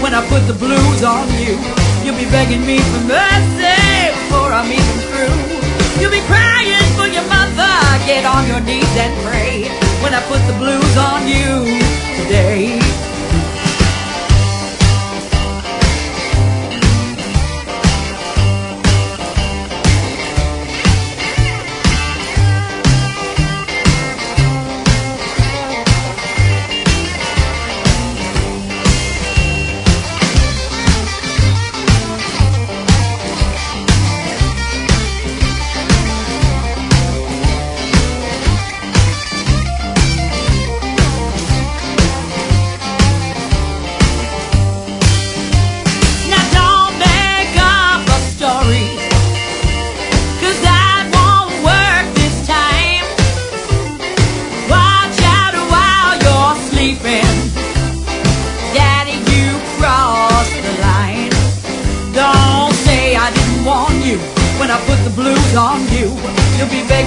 when I put the blues on you. You'll be begging me for mercy before I'm even through. You'll be crying for your mother, get on your knees and pray when I put the blues on you today. When I put the blues on you, you'll be begging